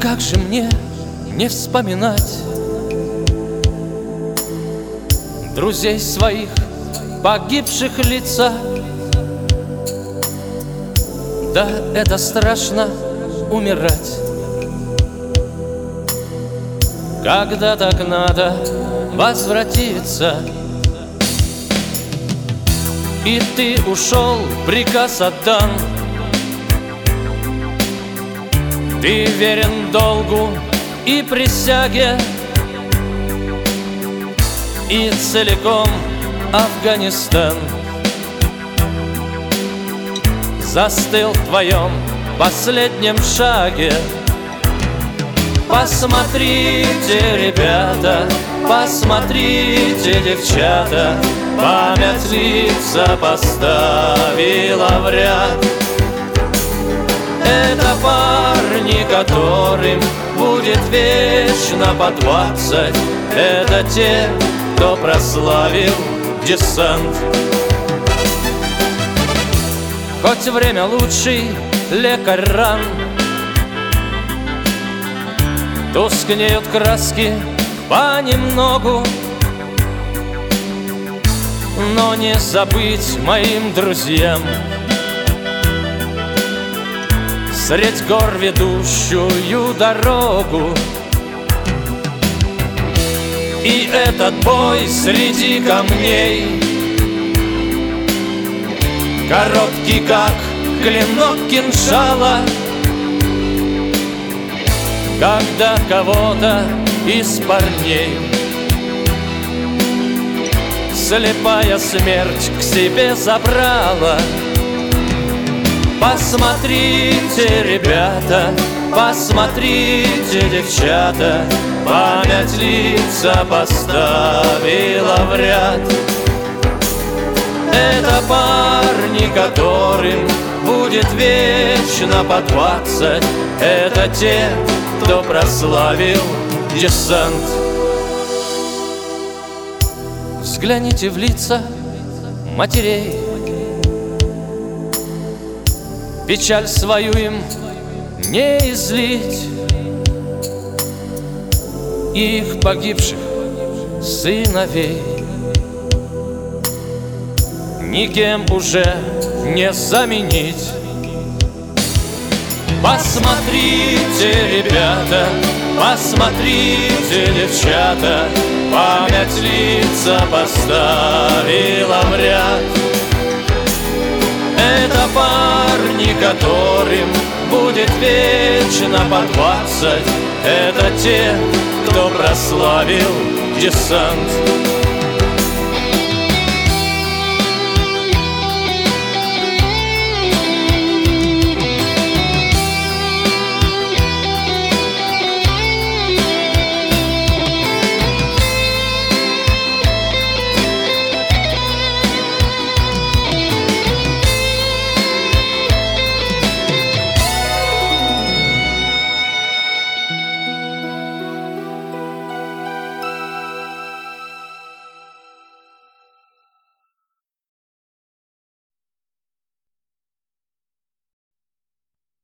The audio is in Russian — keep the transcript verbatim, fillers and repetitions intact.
как же мне не вспоминать друзей своих, погибших лица? Да, это страшно умирать, когда так надо возвратиться. И ты ушел, приказ отдан, ты верен долгу и присяге, и целиком Афганистан застыл в твоем последнем шаге. Посмотрите, ребята, посмотрите, девчата, память лица поставила в ряд. Это парни, которым будет вечно по двадцать. Это те, кто прославил десант. Хоть время лучший лекарь ран, тускнеют краски понемногу, но не забыть моим друзьям средь гор ведущую дорогу. И этот бой среди камней, короткий, как клинок кинжала, когда кого-то из парней слепая смерть к себе забрала. Посмотрите, ребята, посмотрите, девчата, память лица поставила в ряд. Это парни, которым будет вечно по двадцать. Это те, кто прославил десант. Взгляните в лица матерей, печаль свою им не излить, их погибших сыновей никем уже не заменить. Посмотрите, ребята, посмотрите, девчата, память лица поставила в ряд. Это парни, которым будет вечно по двадцать. Это те, кто прославил десант.